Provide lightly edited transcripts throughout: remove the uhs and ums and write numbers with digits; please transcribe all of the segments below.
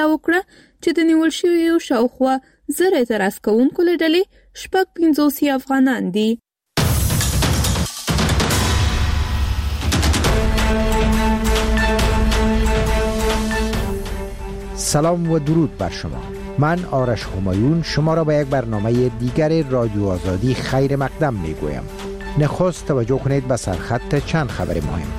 وکړه چې د نیول شویو شاوخوا 1000 اعتراض کوونکو له ډلې 55 افغانان دي. سلام و درود بر شما. من آرش همایون شما را به یک برنامه دیگر رادیو آزادی خیر مقدم میگویم. نخست توجه کنید به سرخط چند خبر مهم.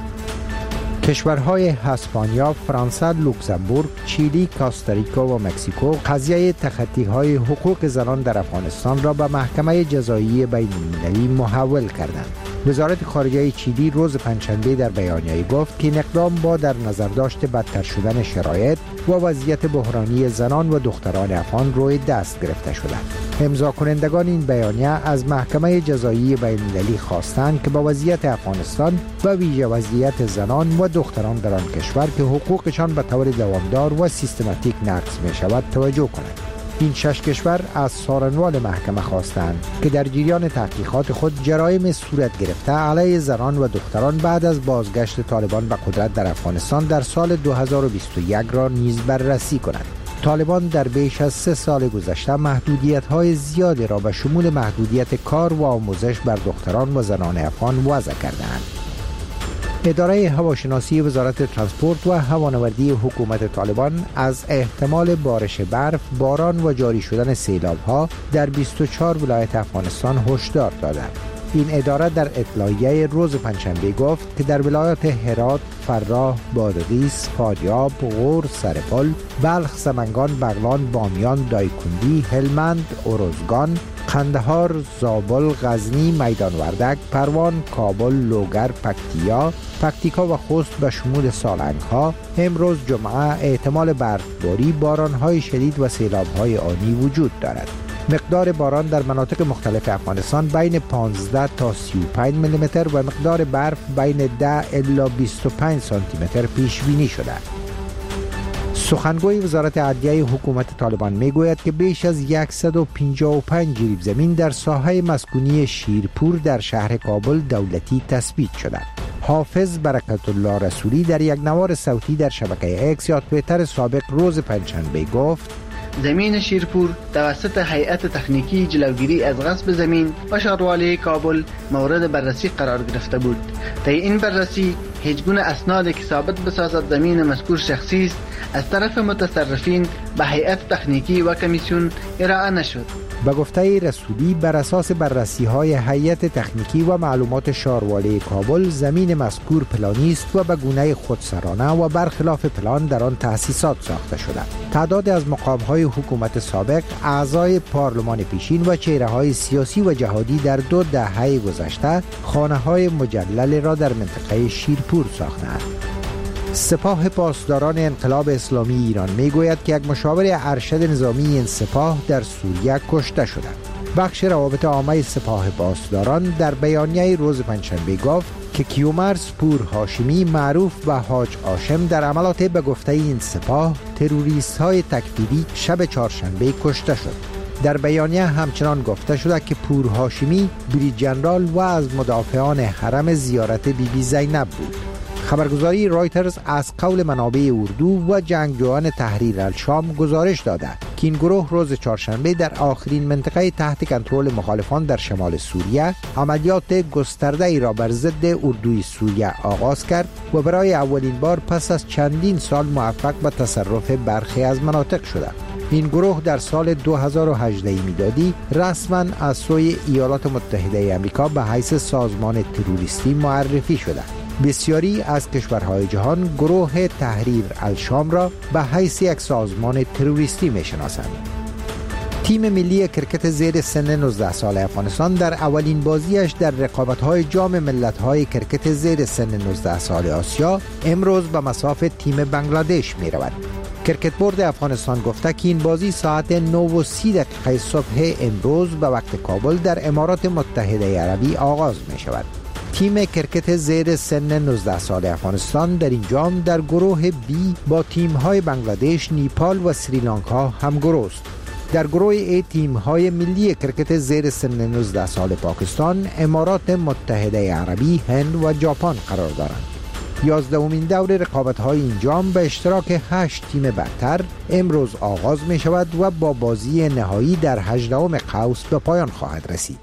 کشورهای اسپانیا، فرانسه، لوکزامبورگ، چیلی، کاستاریکا و مکزیکو قضیه تخطی‌های حقوق زنان در افغانستان را به محکمه جزایی بین‌المللی محول کردند. وزارت خارجه چیلی روز پنجشنبه در بیانیه‌ای گفت که این اقدام با در نظر داشت بدتر شدن شرایط و وضعیت بحرانی زنان و دختران افغان روی دست گرفته شده. امضا کنندگان این بیانیه از محکمه جزایی بین‌المللی خواستند که با وضعیت افغانستان و ویژه وضعیت زنان و دختران در آن کشور که حقوقشان به طور دوامدار و سیستماتیک نقض می شود توجه کنند. این 6 کشور از سارنوال محکمه خواستند که در جریان تحقیقات خود جرایم صورت گرفته علیه زنان و دختران بعد از بازگشت طالبان به قدرت در افغانستان در سال 2021 را نیز بررسی کنند. طالبان در بیش از 3 سال گذشته محدودیت‌های زیادی را به شمول محدودیت کار و آموزش بر دختران و زنان افغان وضع کردند. اداره هواشناسی وزارت ترانسپورت و هوانوردی حکومت طالبان از احتمال بارش برف، باران و جاری شدن سیلاب‌ها در 24 ولایت افغانستان هشدار دادند. این اداره در اطلاعیه روز پنجشنبه گفت که در ولایات هرات، فراه، بادغیس، فاریاب، غور، سرپل، بلخ، سمنگان، بغلان، بامیان، دایکندی، هلمند، اروزگان، قندهار، زابل، غزنی، میدان وردک، پروان، کابل، لوگر، پکتیکا و خوست به شمول سالنگ‌ها امروز جمعه احتمال برفباری، باران‌های شدید و سیلاب‌های آنی وجود دارد. مقدار باران در مناطق مختلف افغانستان بین 15 تا 35 میلیمتر و مقدار برف بین 10 الی 25 سانتی متر پیش بینی شده. سخنگوی وزارت عدلیه حکومت طالبان میگوید که بیش از 155 جریب زمین در ساحه مسکونی شیرپور در شهر کابل دولتی تثبیت شده. حافظ برکت الله رسولی در یک نوار صوتی در شبکه اکس یا توییتر سابق روز پنجشنبه گفت زمین شیرپور توسط هیئت تکنیکی جلوگیری از غصب زمین و شهروالی کابل مورد بررسی قرار گرفته بود. طی این بررسی هیچ گونه اسنادی که ثابت بسازد زمین مذکور شخصی است از طرف متصرفین به هیئت تکنیکی و کمیسیون ارائه نشد. به گفته رسولی بر اساس بررسی‌های هیئت تکنیکی و معلومات شهروالی کابل زمین مذکور پلانی است و به گونه خودسرانه و برخلاف پلان در آن تأسیسات ساخته شده. تعداد از مقام‌های حکومت سابق، اعضای پارلمان پیشین و چهره‌های سیاسی و جهادی در 2 دهه گذشته خانه‌های مجلل را در منطقه شیرپور ساختند. سپاه پاسداران انقلاب اسلامی ایران میگوید که یک مشاور ارشد نظامی این سپاه در سوریه کشته شده. بخش روابط عامه سپاه پاسداران در بیانیه روز پنجشنبه گفت که کیومرث پور هاشمی معروف به حاج هاشم در عملات به گفته این سپاه تروریست‌های تکفیری شب چهارشنبه کشته شد. در بیانیه همچنان گفته شده که پور هاشمی بریج ژنرال و از مدافعان حرم زیارت بیبی زینب بود. خبرگزاری رایترز از قول منابع اردو و جنگجویان تحریر الشام گزارش داده که این گروه روز چهارشنبه در آخرین منطقه تحت کنترل مخالفان در شمال سوریه عملیات گسترده ای را بر ضد اردوی سوریه آغاز کرد و برای اولین بار پس از چندین سال موفق به تصرف برخی از مناطق شده. این گروه در سال 2018 میلادی رسما از سوی ایالات متحده آمریکا به حیث سازمان تروریستی معرفی شده. بسیاری از کشورهای جهان گروه تحریر الشام را به حیث یک سازمان تروریستی می‌شناسند. تیم ملی کرکت زیر سن 19 سال افغانستان در اولین بازیش در رقابت‌های جام ملت‌های کرکت زیر سن 19 سال آسیا امروز به مصاف تیم بنگلادش می‌رود. کرکت بورد افغانستان گفته که این بازی ساعت 9:30 صبح امروز به وقت کابل در امارات متحده عربی آغاز می‌شود. تیم کرکت زیر سن 19 سال افغانستان در این جام در گروه بی با تیم‌های بنگلادش، نیپال و سریلانکا همگروه است. در گروه ای تیم‌های ملی کرکت زیر سن 19 سال پاکستان، امارات متحده عربی، هند و ژاپن قرار دارند. 11مین دور رقابت‌های این جام به اشتراک 8 تیم برتر امروز آغاز می شود و با بازی نهایی در 18ام قوس به پایان خواهد رسید.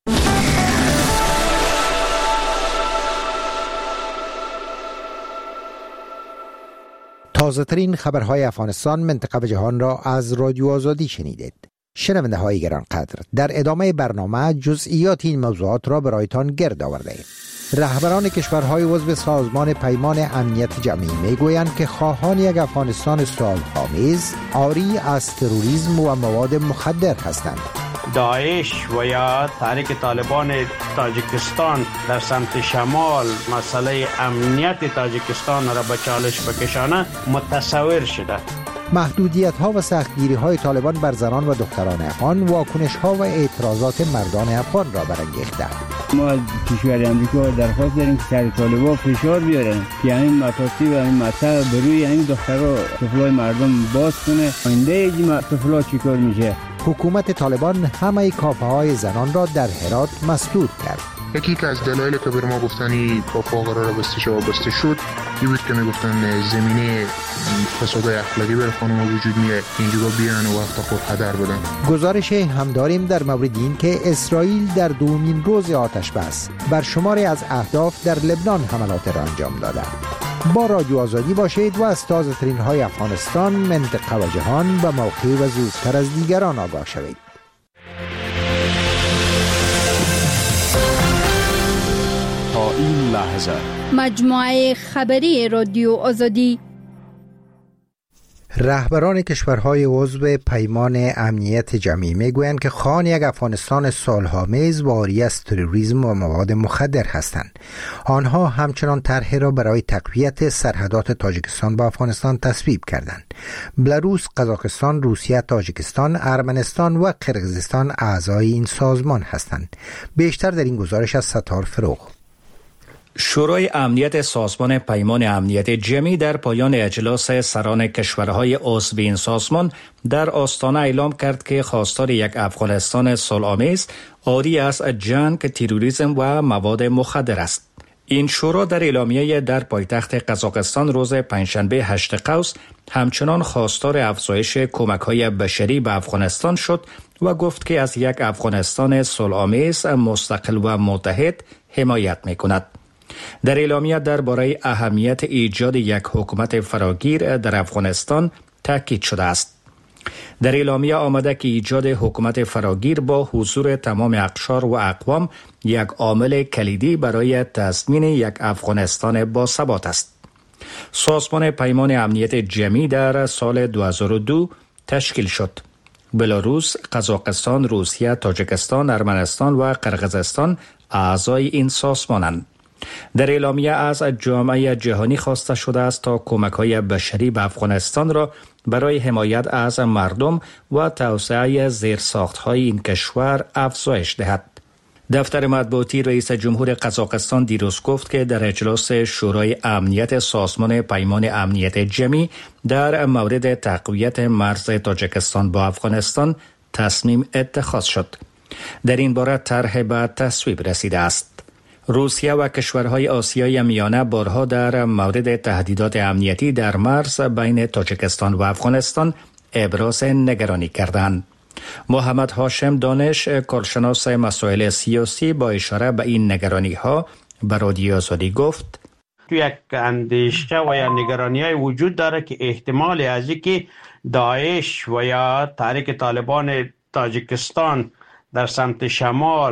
تازه ترین خبرهای افغانستان، منطقه و جهان را از رادیو آزادی شنیدید. شنونده های گرانقدر، در ادامه برنامه جزئیات این موضوعات را برایتان گرد آورده ایم. رهبران کشورهای عضو سازمان پیمان امنیت جمعی میگویند که خواهان یک افغانستان صلح‌آمیز عاری از تروریسم و مواد مخدر هستند. داعش و یا تحریک طالبان تاجیکستان در سمت شمال مسئله امنیت تاجیکستان را به چالش بکشانه متصور شده. محدودیت‌ها و سختگیری‌های طالبان بر زنان و دختران افغان واکنش‌ها و اعتراضات مردان افغان را برانگیخته. ما از کشور امریکا درخواست داریم که سر طالبان فشار بیارن که این مطاطی و این مطلب بروی این دخترها طفلای مردم باز کنه. آینده این طفلا چیکار میشه؟ حکومت طالبان همه کافه‌های زنان را در هرات مسدود کرد. یکی از دلایلی که بر ما گفتنی کافه قرار بسته شد این بود که میگفتن زمینه فساد اخلاقی بر خانم وجود میاد، اینجا بیان و وقت خود هدر بدن. گزارش هم داریم در مورد این که اسرائیل در دومین روز آتش بس بر شماری از اهداف در لبنان حملات را انجام داده. با رادیو آزادی باشید و از تازه ترین های افغانستان، منطقه و جهان به موقع و زودتر از دیگران آگاه شوید. تا این لحظه مجموعه خبری رادیو آزادی. رهبران کشورهای عضو پیمان امنیت جمعی میگویند که خواهان یک افغانستان صلح‌آمیز و عاری از تروریسم و مواد مخدر هستند. آنها همچنان طرحی را برای تقویت سرحدات تاجیکستان با افغانستان تصویب کردند. بلاروس، قزاقستان، روسیه، تاجیکستان، ارمنستان و قرقیزستان اعضای این سازمان هستند. بیشتر در این گزارش از ستار فروغ. شورای امنیت سازمان پیمان امنیت جمعی در پایان اجلاس سران کشورهای عضو این سازمان در آستانه اعلام کرد که خواستار یک افغانستان صلح‌آمیز عاری از جنگ، تروریسم و مواد مخدر است. این شورا در اعلامیه در پایتخت قزاقستان روز پنجشنبه 8 قوس همچنان خواستار افزایش کمک‌های بشری به افغانستان شد و گفت که از یک افغانستان صلح‌آمیز مستقل و متحد حمایت می‌کند. در اعلامیه درباره اهمیت ایجاد یک حکومت فراگیر در افغانستان تاکید شده است. در اعلامیه آمده که ایجاد حکومت فراگیر با حضور تمام اقشار و اقوام یک عامل کلیدی برای تضمین یک افغانستان باثبات است. سازمان پیمان امنیت جمعی در سال 2002 تشکیل شد. بلاروس، قزاقستان، روسیه، تاجیکستان، ارمنستان و قرقیزستان اعضای این سازمانند. در اعلامیه از جامعه جهانی خواسته شده است تا کمک‌های بشری به افغانستان را برای حمایت از مردم و توسعه زیرساخت‌های این کشور افزایش دهد. دفتر مطبوعاتی رئیس جمهور قزاقستان دیروز گفت که در اجلاس شورای امنیت سازمان پیمان امنیت جمعی در مورد تقویت مرز تاجیکستان با افغانستان تصمیم اتخاذ شد. در این باره طرح به تصویب رسیده است. روسیه و کشورهای آسیای میانه بارها در مورد تهدیدات امنیتی در مرز بین تاجیکستان و افغانستان ابراز نگرانی کردند. محمد هاشم دانش، کارشناس مسائل سیاسی، با اشاره به این نگرانی‌ها به رادیو آزادی گفت: یک اندیشه و یا نگرانی‌های وجود داره که احتمال از اینکه داعش و یا تحریک طالبان تاجیکستان در سمت شمال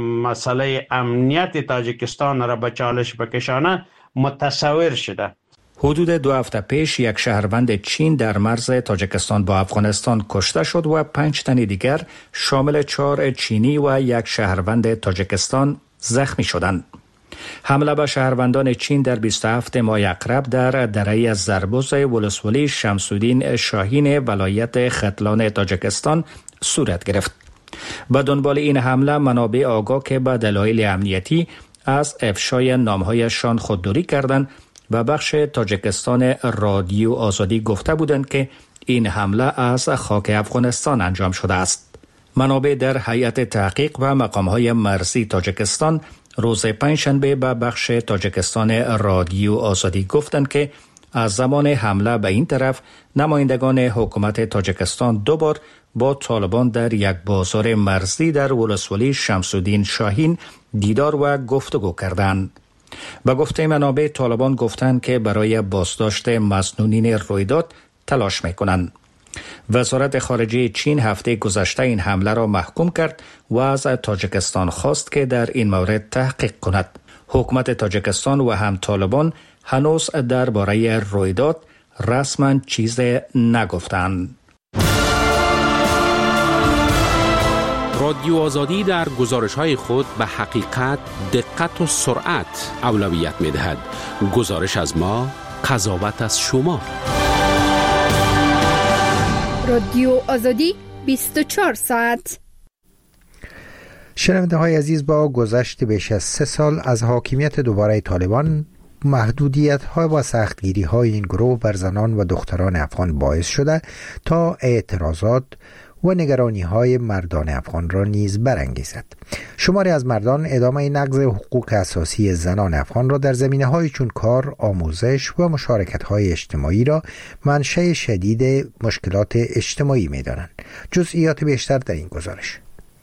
مسئله امنیت تاجیکستان را به چالش بکشانه متصور شده. حدود 2 هفته پیش یک شهروند چین در مرز تاجیکستان با افغانستان کشته شد و 5 تن دیگر شامل 4 چینی و یک شهروند تاجیکستان زخمی شدند. حمله به شهروندان چین در 27 ماه اقرب در دره زربوز ولسوالی شمس‌الدین شاهین ولایت ختلان تاجیکستان صورت گرفت. به دنبال این حمله منابع آگاه که به دلایل امنیتی از افشای نام‌هایشان خودداری کردند و بخش تاجیکستان رادیو آزادی گفته بودند که این حمله از خاک افغانستان انجام شده است. منابع در هیئت تحقیق و مقام‌های مرزی تاجیکستان روز پنجشنبه به بخش تاجیکستان رادیو آزادی گفتند که از زمان حمله به این طرف نمایندگان حکومت تاجیکستان دوبار با طالبان در یک بازار مرزی در ولسوالی شمس‌الدین شاهین دیدار و گفتگو کردند. به گفته منابع طالبان گفتند که برای بازداشت مسئولین رویداد تلاش می‌کنند. وزارت خارجه چین هفته گذشته این حمله را محکوم کرد و از تاجیکستان خواست که در این مورد تحقیق کند. حکومت تاجیکستان و هم طالبان هنوز درباره رویداد رسما چیز نگفتند. رادیو آزادی در گزارش‌های خود به حقیقت، دقت و سرعت اولویت می‌دهد. گزارش از ما، قضاوت از شما. رادیو آزادی 24 ساعت. شنونده های عزیز، با گذشت بیش از 3 سال از حاکمیت دوباره طالبان، محدودیت ها و سختگیری های این گروه بر زنان و دختران افغان باعث شده تا اعتراضات و نگرانی های مردان افغان را نیز برانگیزد. شماری از مردان ادامه نقض حقوق اساسی زنان افغان را در زمینه های چون کار، آموزش و مشارکت های اجتماعی را منشأ شدید مشکلات اجتماعی می دانند. جزئیات بیشتر در این گزارش.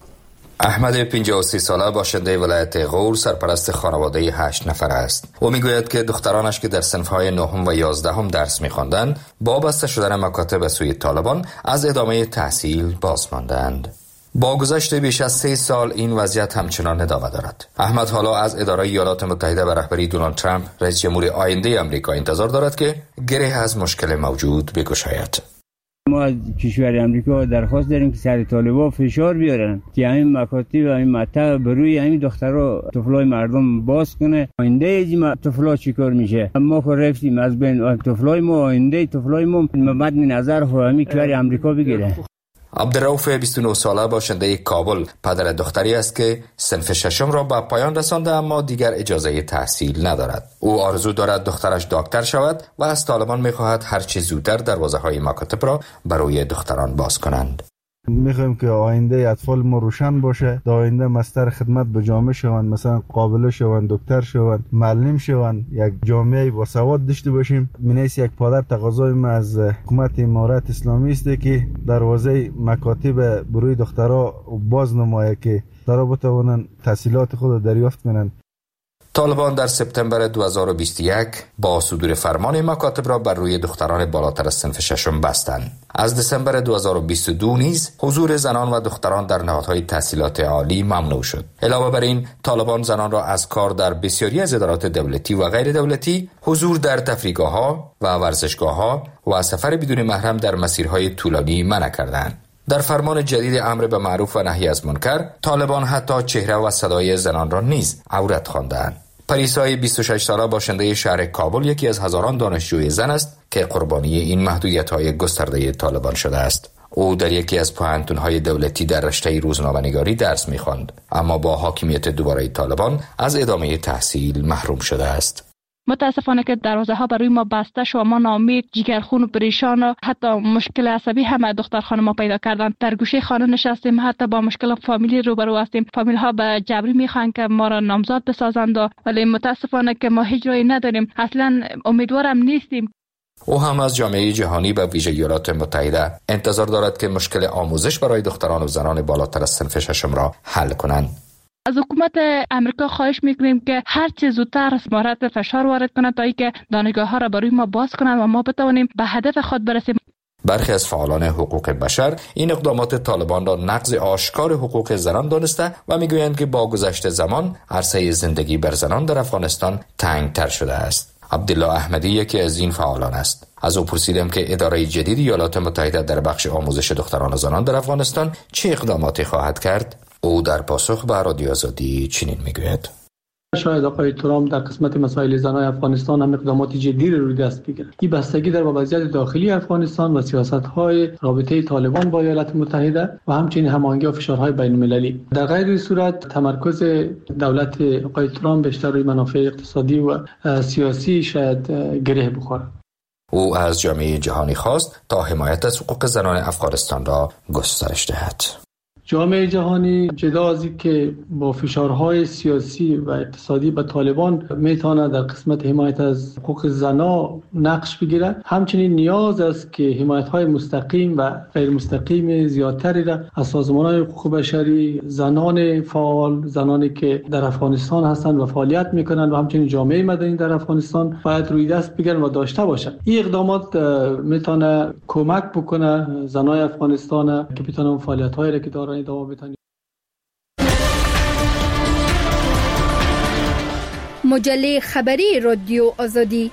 احمد 53 ساله باشنده ولایت غور سرپرست خانواده 8 نفر است. او میگوید که دخترانش که در صنف‌های 9 و 11 درس می‌خواندند با بسته شدن مکاتب به سوی طالبان از ادامه تحصیل باز ماندند. با گذشت بیش از 3 سال این وضعیت همچنان ادامه دارد. احمد حالا از اداره ایالات متحده به رهبری دونالد ترامپ رئیس جمهور آینده آمریکا انتظار دارد که گره از مشکل موجود بگشاید. ما از کشور امریکا درخواست داریم که سر طالبان فشار بیارن که همین مکاتب و همین مطب بروی همین دخترها طفلای مردم باز کنه. آینده این طفلا چیکار میشه؟ ما خود رفتیم از بین طفلای ما، آینده طفلای ما مد نظر خو همین کشور امریکا بگیره. عبدالرؤوف 29 ساله باشنده کابل پدر دختری است که صنف 6 را به پایان رسانده اما دیگر اجازه تحصیل ندارد. او آرزو دارد دخترش دکتر شود و از طالبان می‌خواهد هر چه زودتر دروازه‌های مکاتب را برای دختران باز کنند. میخوایم که آینده اطفال ما روشن باشه، در آینده مستر خدمت به جامعه شوند، مثلا قابله شوند، دکتر شوند، معلم شوند، یک جامعه با سواد داشته باشیم. منیس یک پادر تقاضای ما از حکومت امارات اسلامی است که دروازه مکاتب بروی دخترها باز نمایه که دخترها بتوانند تحصیلات خود دریافت کنند. طالبان در سپتامبر 2021 با صدور فرمان مکاتب را بر روی دختران بالاتر از صنف 6 بستند. از دسامبر 2022 نیز حضور زنان و دختران در نهادهای تحصیلات عالی ممنوع شد. علاوه بر این، طالبان زنان را از کار در بسیاری از ادارات دولتی و غیر دولتی، حضور در تفریحگاه‌ها و ورزشگاه‌ها و سفر بدون محرم در مسیرهای طولانی منع کردند. در فرمان جدید امر به معروف و نهی از منکر، طالبان حتی چهره و صدای زنان را نیز عورت خواندند. پریسای 26 ساله باشنده شهر کابل یکی از هزاران دانشجوی زن است که قربانی این محدودیت‌های گسترده طالبان شده است. او در یکی از پوهنتون‌های دولتی در رشته روزنامه‌نگاری درس می‌خواند، اما با حاکمیت دوباره طالبان از ادامه تحصیل محروم شده است. متاسفانه که دروازه ها برای ما بسته شد، ما ناامید، جیگرخون و پریشان و حتی مشکل عصبی هم دختر خانم ما پیدا کردن. در گوشه خانه نشستیم، حتی با مشکل فامیلی روبرو هستیم. فامیل ها به جبری میخوان که ما را نامزاد بسازند، ولی متاسفانه که ما هیچ راهی نداریم. اصلا امیدوارم نیستیم. او هم از جامعه جهانی به ویژه ایالات متحده انتظار دارد که مشکل آموزش برای دختران و زنان بالاتر از صنف 6 را حل کنند. از حکومت امریکا خواهش میکنیم که هر چه زودتر مورد فشار وارد کنند تا اینکه دانشگاه ها را برای ما باز کنند و ما بتوانیم به هدف خود برسیم. برخی از فعالان حقوق بشر این اقدامات طالبان را نقض آشکار حقوق زنان دانسته و میگویند که با گذشت زمان عرصه زندگی بر زنان در افغانستان تنگتر شده است. عبدالله احمدی یکی از این فعالان است. از او پرسیدم که اداره جدید ایالات متحده در بخش آموزش دختران و زنان در افغانستان چه اقداماتی خواهد کرد. او در پاسخ به رادیو آزادی چنین میگوید: شاید آقای ترامپ در قسمت مسائل زنان افغانستان هم اقدامات جدی روی دست بگیرد. این بستگی در وضعیت داخلی افغانستان و سیاست‌های رابطه طالبان با ایالات متحده و همچنین هماهنگی و فشارهای بین‌المللی. در غیر این صورت تمرکز دولت آقای ترامپ بیشتر روی منافع اقتصادی و سیاسی شاید گره بخورد. او از جامعه جهانی خواست تا حمایت از حقوق زنان افغانستان را گسترش دهد. جامعه جهانی جدا از اینکه با فشارهای سیاسی و اقتصادی به طالبان میتونه در قسمت حمایت از حقوق زنا نقش بگیرد، همچنین نیاز است که حمایت‌های مستقیم و غیر مستقیم زیادتری را از سازمان‌های حقوق بشری، زنان فعال، زنانی که در افغانستان هستند و فعالیت میکنند و همچنین جامعه مدنی در افغانستان باید روی دست بگیرن و داشته باشند. این اقدامات میتونه کمک بکنه زنای افغانستان که بتونن فعالیت‌هایی را که دارن ادامه بدن. مجله خبری رادیو آزادی.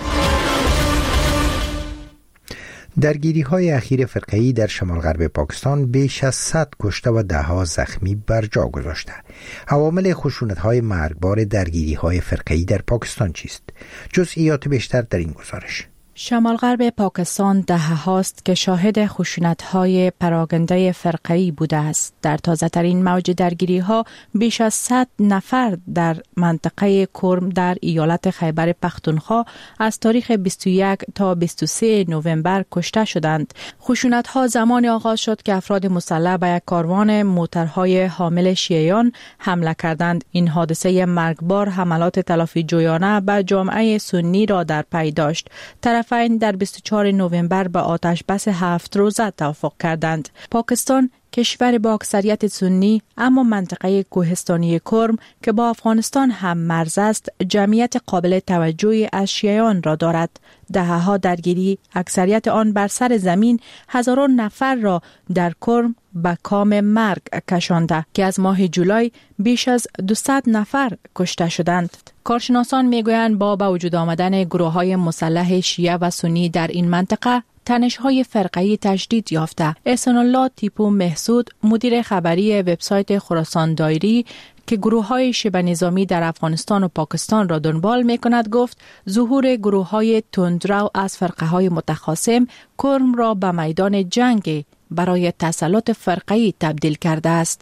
درگیری‌های اخیر فرقه‌ای در شمال غرب پاکستان بیش از 100 کشته و ده‌ها زخمی بر جا گذاشته. عوامل خشونت‌های مرگبار درگیری‌های فرقه‌ای در پاکستان چیست؟ جزئیات بیشتر در این گزارش. شمال غرب پاکستان دهه‌هاست که شاهد خشونت‌های پراکنده فرقه‌ای بوده است. در تازه‌ترین موج درگیری‌ها بیش از 100 نفر در منطقه کرم در ایالت خیبر پختونخوا از تاریخ 21 تا 23 نوامبر کشته شدند. خشونت‌ها زمان آغاز شد که افراد مسلح به یک کاروان موترهای حامل شیعیان حمله کردند. این حادثه مرگبار حملات تلافی جویانه به جامعه سنی را در پی داشت. طرفین در 24 نوامبر به آتش بس 7 روزه توافق کردند. پاکستان کشور با اکثریت سنی اما منطقه کوهستانی کرم که با افغانستان هم مرز است، جمعیت قابل توجهی از شیعیان را دارد. دهه‌ها درگیری، اکثریت آن بر سر زمین، هزاران نفر را در کرم به کام مرگ کشانده که از ماه جولای بیش از 200 نفر کشته شدند. کارشناسان میگویند با به وجود آمدن گروه‌های مسلح شیعه و سنی در این منطقه، تنش‌های فرقه‌ای تجدید یافته. احسان الله تیپو محسود، مدیر خبری وبسایت خراسان دایری که گروه‌های شبه نظامی در افغانستان و پاکستان را دنبال می‌کند، گفت ظهور گروه‌های تندرو از فرقه‌های متخاصم کرم را به میدان جنگ برای تسلط فرقه‌ای تبدیل کرده است.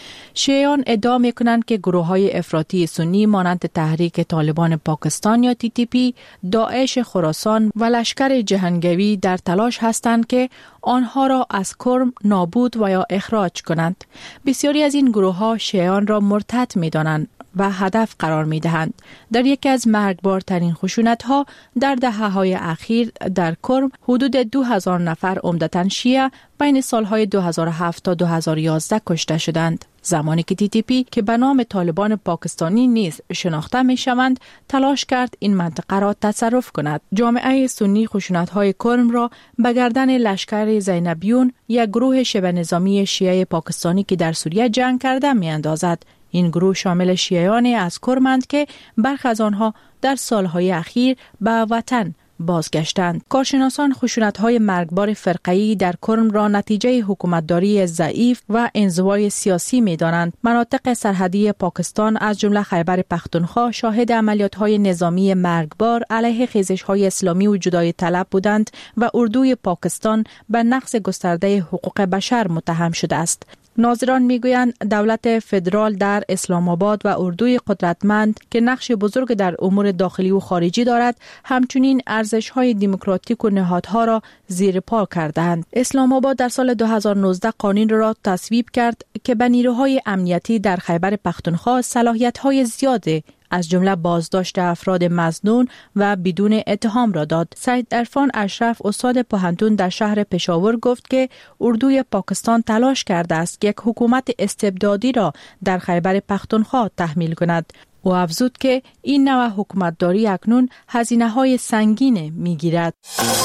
شیعیان ادعا می‌کنند که گروه‌های افراطی سنی مانند تحریک طالبان پاکستان یا TTP، داعش خراسان و لشکر جهنگوی در تلاش هستند که آنها را از کرم نابود و یا اخراج کنند. بسیاری از این گروه‌ها شیعیان را مرتد می‌دانند و هدف قرار می‌دهند. در یکی از مرگبارترین خشونت‌ها در دهه‌های اخیر در کرم حدود 2000 نفر عمدتاً شیعه بین سالهای 2007 تا 2011 کشته شدند. زمانی که TTP که به نام طالبان پاکستانی نیز شناخته می‌شوند تلاش کرد این منطقه را تصرف کند. جامعه سنی خشونت‌های کرم را به گردن لشکر زینبیون، یک گروه شبه نظامی شیعه پاکستانی که در سوریه جنگ کرده می‌اندازد. این گروه شامل شیعیانی از کرمند که برخی از آنها در سالهای اخیر به وطن بازگشتند. کارشناسان خشونت‌های مرگبار فرقه‌ای در کرم را نتیجه حکومتداری ضعیف و انزوای سیاسی می‌دانند. مناطق سرحدی پاکستان از جمله خیبر پختونخوا شاهد عملیات‌های نظامی مرگبار علیه خیزش‌های اسلامی و جدای طلب بودند و اردوی پاکستان به نقض گسترده حقوق بشر متهم شده است. ناظران میگویند دولت فدرال در اسلام آباد و اردوی قدرتمند که نقش بزرگ در امور داخلی و خارجی دارد، همچنین ارزش‌های دموکراتیک و نهادها را زیر پا کردند. اسلام آباد در سال 2019 قانون را تصویب کرد که به نیروهای امنیتی در خیبر پختونخوا صلاحیت‌های زیاده از جمله بازداشت افراد مظنون و بدون اتهام را داد. سید عرفان اشرف، استاد پوهنتون در شهر پشاور، گفت که اردوی پاکستان تلاش کرده است که یک حکومت استبدادی را در خیبر پختونخوا تحمیل کند. او افزود که این نوع حکومتداری اکنون هزینه‌های سنگین می‌گیرد.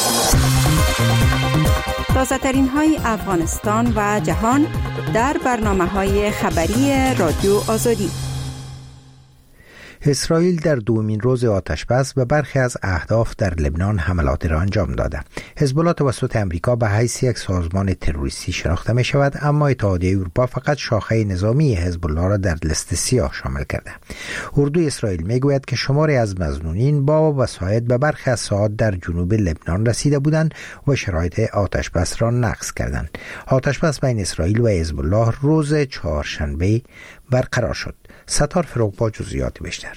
تازه‌ترین های افغانستان و جهان در برنامه‌های خبری رادیو آزادی. اسرائیل در دومین روز آتش‌بس به برخی از اهداف در لبنان حملات را انجام داده. حزب الله توسط امریکا به حیث یک سازمان تروریستی شناخته می شود، اما اتحادیه اروپا فقط شاخه نظامی حزب الله را در لیست سیاه شامل کرده. اردوی اسرائیل می گوید که شماری از مظنونین با وسایط به برخی از ساحات در جنوب لبنان رسیده بودند و شرایط آتش‌بس را نقض کردند. آتش‌بس بین اسرائیل و حزب الله روز چهارشنبه برقرار شد. ستار فروغ با جزئیات بیشتر.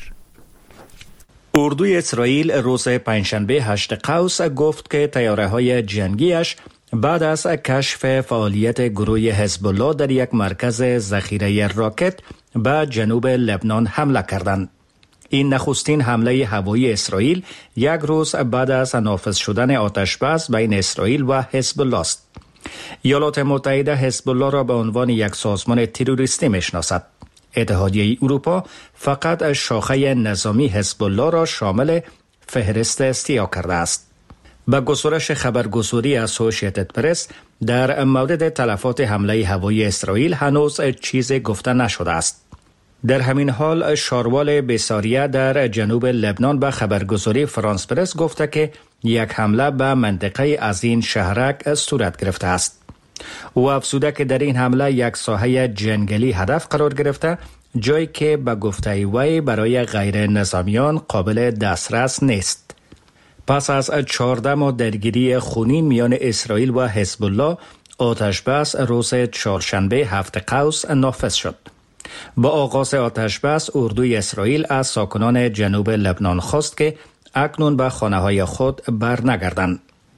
اردوی اسرائیل روز پنجشنبه 8 قوس گفت که طیاره‌های جنگیش بعد از کشف فعالیت گروه حزب الله در یک مرکز ذخیره راکت به جنوب لبنان حمله کردند. این نخستین حمله هوایی اسرائیل یک روز بعد از نافذ شدن آتش بس بین اسرائیل و حزب الله است. ایالات متحده حزب الله را به عنوان یک سازمان تروریستی میشناسد. اتحادیه اروپا فقط شاخه نظامی حزب الله را شامل فهرست سیاه کرده است. به گزارش خبرگزاری اسوسییتد پرس در مورد تلفات حمله هوایی اسرائیل هنوز چیزی گفته نشده است. در همین حال شاروال بیساریه در جنوب لبنان به خبرگزاری فرانس پرس گفته که یک حمله به منطقه از این شهرک صورت گرفته است. او افزوده که در این حمله یک ساحه جنگلی هدف قرار گرفته، جایی که به گفته وی برای غیر نظامیان قابل دسترس نیست. پس از 14 ماه درگیری خونین میان اسرائیل و حزب الله، آتش بس روز چهارشنبه هفته قوس نافذ شد. با آغاز آتش بس، اردوی اسرائیل از ساکنان جنوب لبنان خواست که اکنون به خانه‌های خود برنگردند.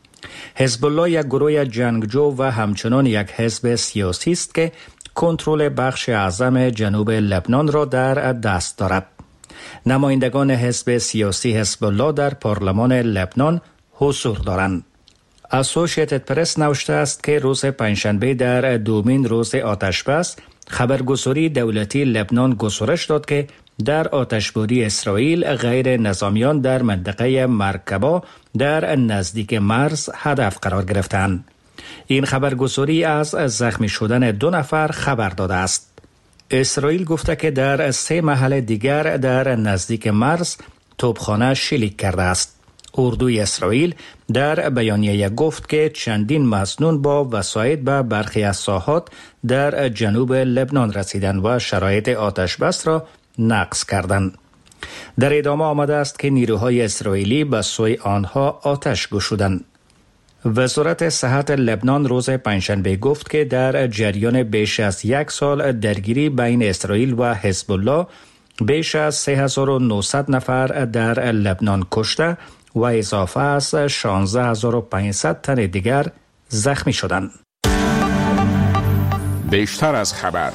حزب الله یک گروه جنگجو و همچنان یک حزب سیاسی است که کنترل بخش اعظم جنوب لبنان را در دست دارد. نمایندگان حزب سیاسی حزب الله در پارلمان لبنان حضور دارند. اسوسییتد پرس نوشته است که روز پنجشنبه در دومین روز آتش بس، خبرگزاری دولتی لبنان گزارش داد که در آتشباری اسرائیل غیر نظامیان در منطقه مرکبا در نزدیک مرز هدف قرار گرفتند. این خبرگزاری از زخمی شدن 2 نفر خبر داده است. اسرائیل گفته که در 3 محل دیگر در نزدیک مرز توپخانه شلیک کرده است. اردوی اسرائیل در بیانیه گفت که چندین مظنون با وسایط به برخی از ساحات در جنوب لبنان رسیدند و شرایط آتش بس را نقض کردند. در ادامه آمده است که نیروهای اسرائیلی به سوی آنها آتش گشودند. وزارت صحت لبنان روز پنجشنبه گفت که در جریان بیش از 1 سال درگیری بین اسرائیل و حزب الله بیش از 3900 نفر در لبنان کشته و اضافه از 16500 تن دیگر زخمی شدند. بیشتر از خبر.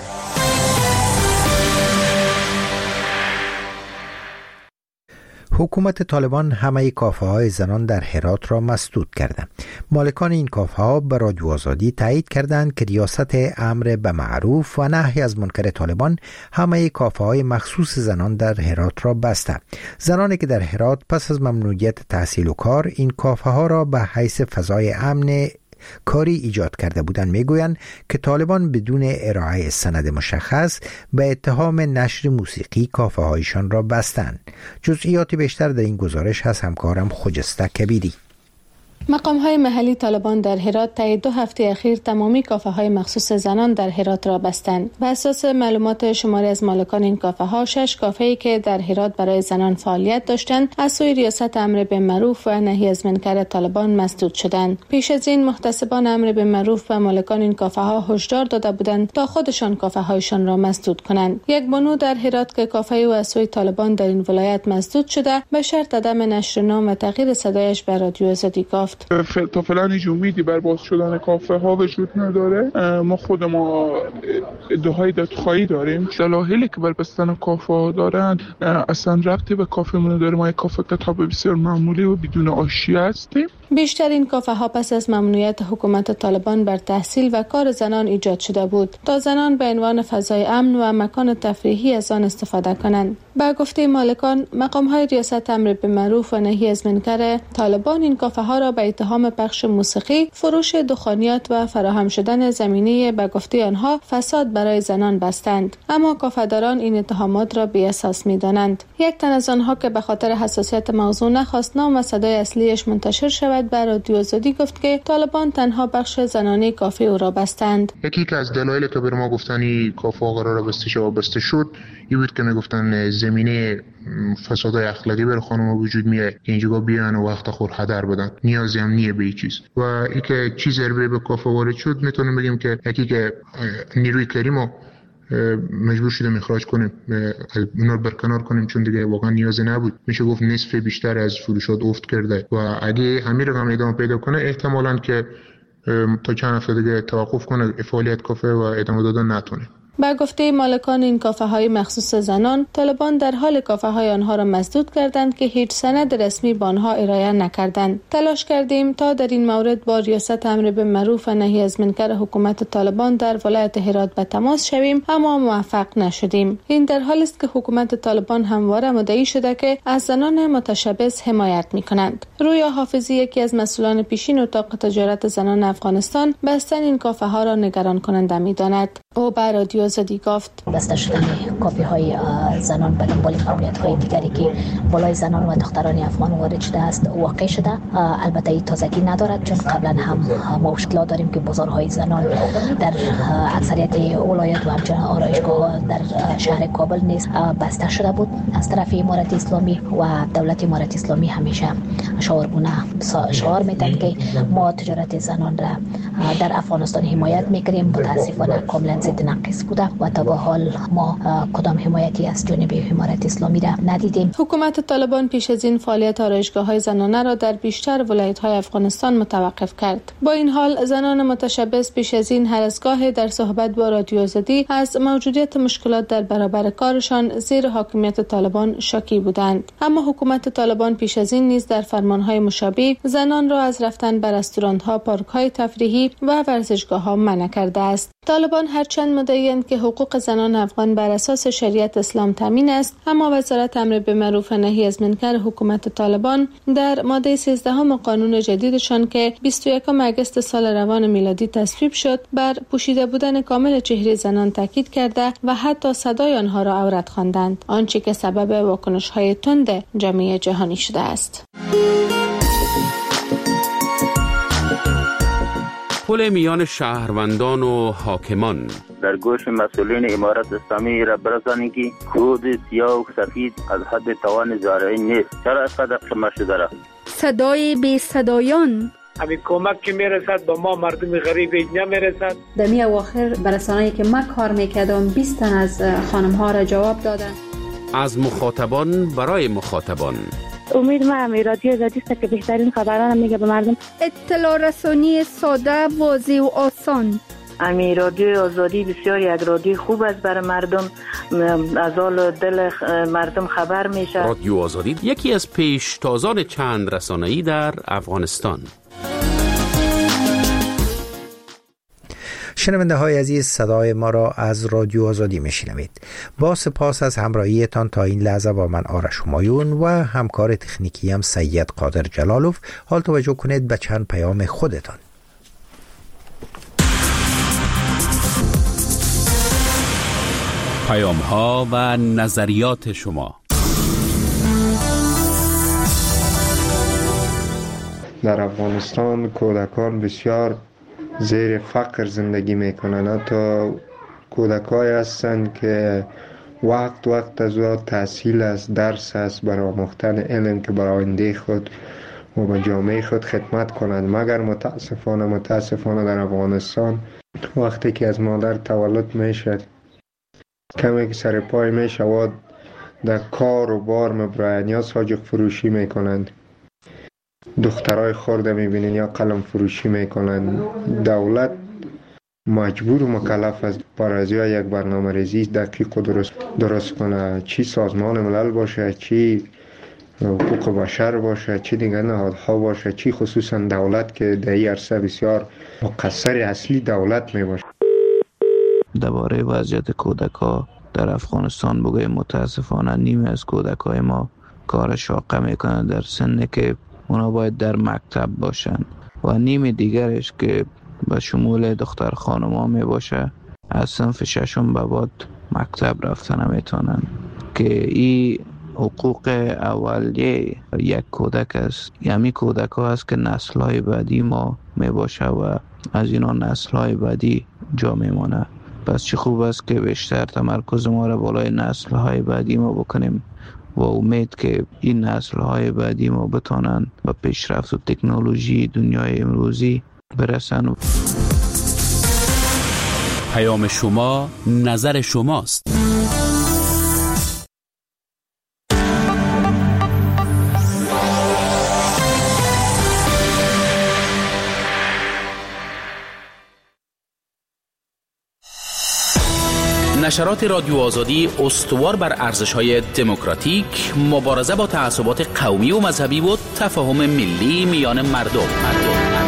حکومت طالبان همه کافه‌های زنان در هرات را مسدود کرده. مالکان این کافه‌ها به رادیو آزادی تایید کردند که ریاست امر به معروف و نهی از منکر طالبان همه کافه‌های مخصوص زنان در هرات را بسته. زنانی که در هرات پس از ممنوعیت تحصیل و کار این کافه‌ها را به حیث فضای امن کاری ایجاد کرده بودند میگویند که طالبان بدون ارائه سند مشخص به اتهام نشر موسیقی کافه هایشان را بستند. جزئیات بیشتر در این گزارش از همکارم خجسته کبیری. مقام‌های محلی طالبان در هرات طی 2 هفته اخیر تمامی کافه‌های مخصوص زنان در هرات را بستند. بر اساس معلومات شماری از مالکان این کافه‌ها، 6 کافه‌ای که در هرات برای زنان فعالیت داشتند از سوی ریاست امر به معروف و نهی از منکر طالبان مسدود شدند. پیش از این محتسبان امر به معروف و مالکان این کافه‌ها هشدار داده بودند تا خودشان کافه‌هایشان را مسدود کنند. یک بانو در هرات که کافه او از سوی طالبان در این ولایت مسدود شده، به شرط عدم نشر نام و تغییر صدایش به رادیو آزادی گفت. تا فعلا هیچ امیدی بر باز شدن کافه ها وجود نداره. ما خود ما ادعای دادخواهی داریم. دلایلی که بر بستن کافه ها دارن اصلا ربطی به کافه مون نداره. ما یک کافه کتاب بسیار معمولی و بدون آشیه هستیم. بیشتر این کافه ها پس از ممنوعیت حکومت طالبان بر تحصیل و کار زنان ایجاد شده بود تا زنان به عنوان فضای امن و مکان تفریحی از آن استفاده کنند. با گفته مالکان، مقام‌های ریاست امر به معروف و نهی از منکر طالبان این کافه ها را به اتهام پخش موسیقی، فروش دخانیات و فراهم شدن زمینه به گفته آنها فساد برای زنان بستند. اما کافه‌داران این اتهامات را بی اساس می‌دانند. یک تن از آنها که به خاطر حساسیت موضوع نخواست نام و صدای اصلیش منتشر شود، بر رادیو آزادی گفت که طالبان تنها بخش زنانه کافه او را بستند. یکی از دلایلی که بر ما گفتن کافه ها قرار بسته شد این بود که میگفتن زمینه فسادهای اخلاقی بر خانم وجود میاد که اینجا بیان و وقت خود هدر بدن، نیازی هم نیه به این چیز. و این که چیز به کافه وارد شد، میتونیم بگیم که یکی که نیروی کریمو مجبور شدیم اخراج کنیم، اونا رو برکنار کنیم، چون دیگه واقعا نیازی نبود. میشه گفت نصف بیشتر از فروشات افت کرده و اگه همین رقم ادامه پیدا کنه احتمالاً که تا چند هفته دیگه توقف کنه فعالیت کافه و ادامه دادن نتونه. با گفته مالکان این کافه های مخصوص زنان، طالبان در حال کافه های آنها را مسدود کردند که هیچ سند رسمی به آنها ارائه نکردند. تلاش کردیم تا در این مورد با ریاست امر بالمعروف و نهی از منکر حکومت طالبان در ولایت هرات به تماس شویم، اما موفق نشدیم. این در حالی است که حکومت طالبان همواره مدعی شده که از زنان متشبث حمایت می‌کنند. رویا حافظی، یکی از مسئولان پیشین اتاق تجارت زنان افغانستان، بستن این کافه ها را نگران کننده می‌داند. او بر رادیو آزادی گفت بسته شدن کافه های زنان به دنبال فعالیت های دیگری که بالای زنان و دختران افغان وارد شده است واقع شده. البته این تازگی ندارد، چون قبلا هم ما مشکلات داریم که بازارهای زنان در اکثریت ولایت و همچنین آرایشگاه در شهر کابل نیز بسته شده بود. از طرف امارت اسلامی و دولت امارت اسلامی همیشه شعار میداد که ما تجارت زنان را در افغانستان حمایت میکنیم. متاسفانه کاملا ضد نقیص بوده و تا به حال ما کدام حمایتی از جانب امارت اسلامی را ندیدیم. حکومت طالبان پیش از این فعالیت آرایشگاه‌های زنانه را در بیشتر ولایت‌های افغانستان متوقف کرد. با این حال زنان متشبث پیش از این هر از گاه در صحبت با رادیو آزادی از موجودیت مشکلات در برابر کارشان زیر حاکمیت طالبان شاکی بودند. اما حکومت طالبان پیش از این نیز در فرمان‌های مشابه زنان را از رفتن به رستوران‌ها، پارک‌های تفریحی و ورزشگاه‌ها منع کرده است. طالبان هرچند مدعی‌اند که حقوق زنان افغان بر اساس شریعت اسلام تامین است، اما وزارت امر بالمعروف و نهی از منکر حکومت طالبان در ماده 13 قانون جدیدشان که 21 اگست سال روان میلادی تصویب شد، بر پوشیده بودن کامل چهره زنان تاکید کرده و حتی صدای آنها را عورت خواندند، آنچه که سبب واکنش‌های تند جامعه جهانی شده است. پل میان شهروندان و حاکمان در گوش مسئولین امارت اسلامی را برسانید که کود سیاه و سفید از حد توان زارعی نیست. چرا اینقدر قمه شده را؟ صدای بی صدایان، همین کمک که میرسد به ما مردم غریب نمیرسد. در می اواخر برسانه‌ای که من کار میکردم 20 تن از خانم ها را جواب دادن. از مخاطبان برای مخاطبان. امید ما هم رادیو آزادی است که بهترین خبران میگه به مردم. اطلاع رسانی ساده، واضح و آسان. امی رادیو آزادی بسیار یک رادیو خوب است برای مردم، از حال دل مردم خبر میشه. رادیو آزادی یکی از پیشتازان چند رسانه‌ای در افغانستان. شنونده های عزیز، صدای ما را از رادیو آزادی میشنوید. با سپاس از همراهیتان تا این لحظه با من آرش همایون و همکار تکنیکی هم سید قادر جلالوف. حال توجه کنید به چند پیام خودتان. پیام ها و نظریات شما. در افغانستان کودکان بسیار زیر فقر زندگی میکنن. حتی کودکای هستند که وقت از وقت تحصیل است، درس است، برای آموختن علم که برای آینده خود و به جامعه خود خدمت کنند. مگر متاسفانه در افغانستان وقتی که از مادر تولد میشد، کمی که سر پای میشود، در کار و بار مبراین یا ساجق فروشی میکنند. دخترای خورده میبینین یا قلم فروشی میکنن. دولت مجبور و مکلف است برای یک برنامه ریزی دقیق و درست کنه، چی سازمان ملل باشه، چی حقوق بشر باشه، چی دیگر نهادها باشه، چی خصوصا دولت که در این عرصه بسیار مقصر اصلی دولت میباشه. درباره وضعیت کودک‌ها در افغانستان بگویم متاسفانه نیمه از کودکای ما کار شاقه میکنن در سنی که اونا باید در مکتب باشن و نیم دیگرش که به شمول دختر خانم‌ها می باشه از صنف ششم به بعد مکتب رفتن نمیتونن، که این حقوق اولیه یک کودک است. یعنی کودک ها است که نسل های بعدی ما می باشه و از اینا نسل های بعدی جا می مانه. پس چه خوب است که بیشتر تمرکز ما را بالای نسل های بعدی ما بکنیم و امید که این نسل های بعدی ما بتانن به پیشرفت و تکنولوژی دنیای امروزی برسن. پیام شما، نظر شماست. نشرات رادیو آزادی استوار بر ارزش‌های دموکراتیک، مبارزه با تعصبات قومی و مذهبی و تفاهم ملی میان مردم.